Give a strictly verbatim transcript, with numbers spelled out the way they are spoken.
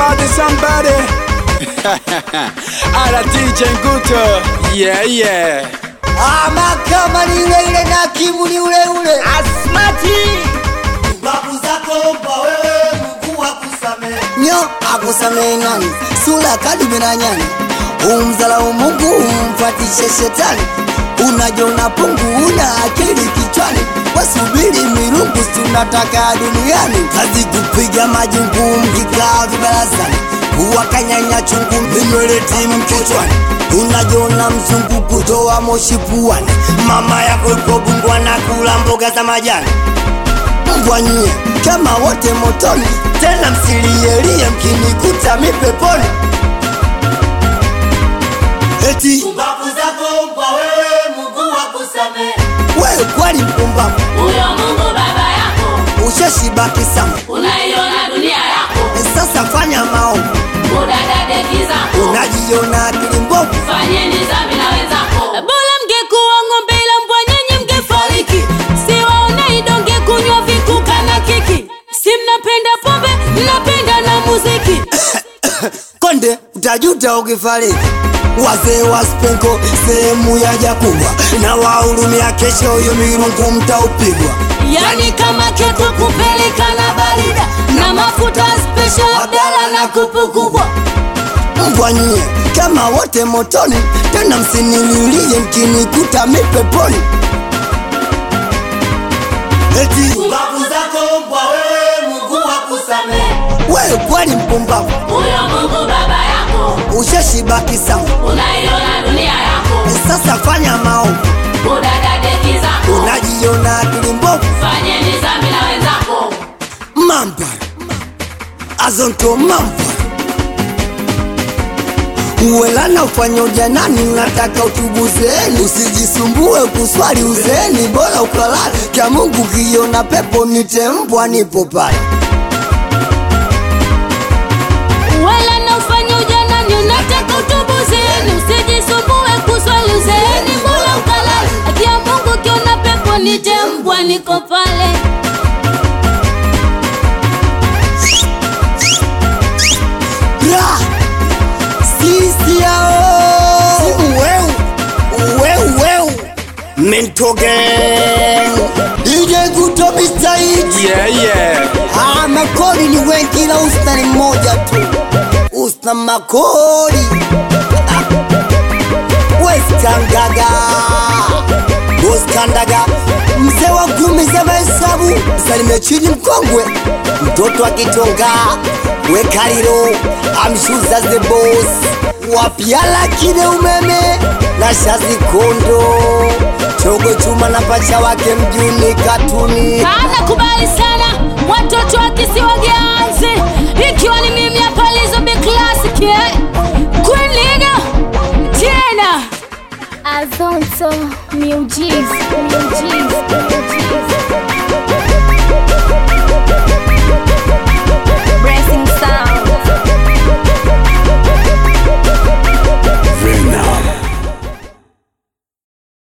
somebody, somebody. Ala D J Nguto. Yeah, yeah. Ama kama ni ule ule na kimu ni ule ule. Asmati Babu zako mpa wewe Mungu akusame. Nyo akusame nani? Sula kadime na nyani. Umzala Mungu umfatishe shetani. Unajona pungu una akili kichwani. Wasubiri mirungu tunataka duniani. Kazi kupiga majungu mkikaa vibarazani. Uwakanyanya chungu vinywele timu kichwani. Unajona mzungu kutoa moshi puani. Mama yako yuko bungwa na kula mboga za majani. Mbwanyie kama wote motoni. Tena msilielie mkinikuta mipeponi. Eti Mbavu zako mpa wewe Mungu akusame. wewe kweli mpumbavu. Huyo Mungu baba yako Ushashibaki sana. unaiona dunia yako. Sasa fanya maombi. Udadade kizako Unajiona akili mbovu. fanyeni dhambi na wenzako. Bora mngekuwa ng'ombe ila mbwa nyinyi mngefariki. Siwaone idonge kunywa vikuka na kiki. Si mnapenda pombe, mnapenda na muziki. Konde utajuta ukifariki. Wazee wa spenko sehemu ya jakubwa. Na wahurumia kesho huyo mirungu mtaupigwa. Yani kama keto kupeleka na barida. Na mafuta special Abdala na kupu kubwa. Mbwanyie kama wote motoni. Tena msinililie mkinikuta mipeponi. Eti Mbavu zako mpa wewe Mungu akusame. wewe kweli mpumbavu. Huyo Mungu baba yako Ushashibaki sana. unaiona dunia yako. Sasa fanya maombi. Udadade kizako Unajiona akili mbovu. fanyeni dhambi na wenzako. Mamba Azonto mamba Uwelana ufanya ujanani. Unataka utubuzeeni. Usijisumbue kuswali uzeeni. Bora ukalala kia Mungu kiona pepo nite mbwa nipo pale. Wala na ufanya ujanani unataka utubuzeni. Usijisumbue kuswali uzeeni bora ukalala. Akia Mungu kiona pepo nije mbwa niko pale. Bra Sisi yao Uweu Uweu Uweu Mento gang D J Nguto mister Hit. Yeah, yeah. Ah, makori ni wengi ila usta ni moja tu. Usta makori. Ah. Weskandaga Weskandaga mzee wa kumi za mahesabu. Salime chini mkongwe. Mtoto akitonga Wekariro amshuza the boss. Wapiala kine umeme na shazi kondo. Chogo chuma na pacha wake mjuni katuni. Kana kubali sana watoto wa kisiwa Gianzi. Ikiwa ni mimi hapa Lizo Big Classic eh? Queen Liga tena Azonto Music, Music, Music.